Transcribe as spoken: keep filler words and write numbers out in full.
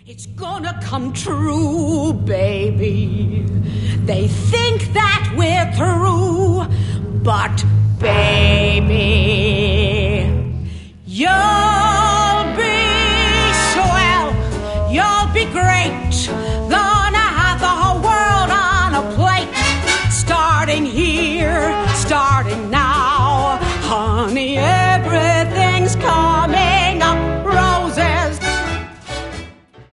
It's gonna come true, baby. They think that we're through, but baby, you'll be swell, you'll be great, gonna have the whole world on a plate, starting here, starting now.